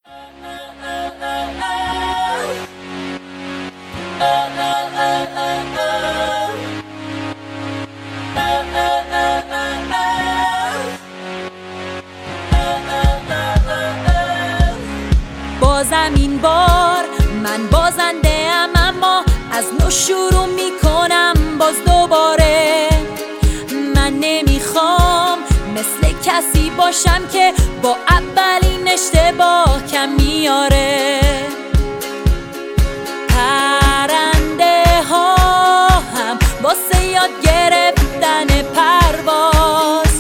بازم این بار من بازنده ام، اما از نو شروع میکنم باز دوباره. من نمیخوام مثل کسی باشم که با اولین اشتباه کم میاره. پرنده ها هم واسه یاد گرفتن پرواز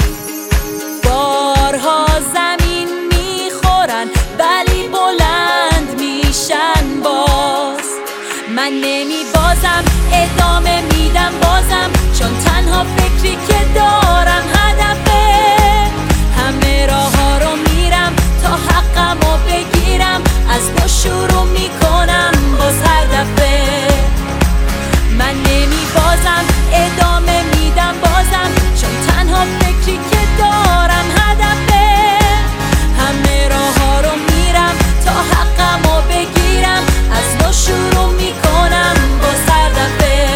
بارها زمین میخورن ولی بلند میشن باز. من نمیبازم، ادامه میدم بازم، چون تنها فکری که دارم هدفه. همه راه ها رو میرم تا حقم رو بگیرم، از نو شروع میکنم باز هر دفعه. من نمیبازم، ادامه میدم بازم، چون تنها فکری که دارم هدفه. همه راه ها رو میرم تا حقم رو بگیرم، از نو شروع میکنم باز هر دفعه.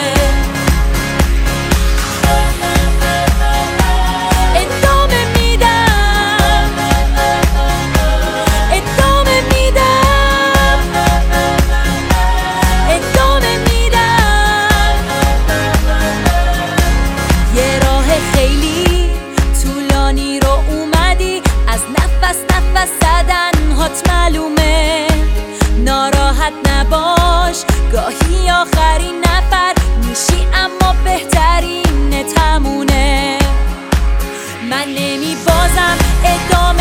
ادامه میدم، ادامه میدم، ادامه میدم. یه راه خیلی طولانی رو اومدی، از نفس زدن هات معلومه. ناراحت نباش، گاهی آخرین نفر میشی اما بهترین تمونه. من نمیبازم، ادامه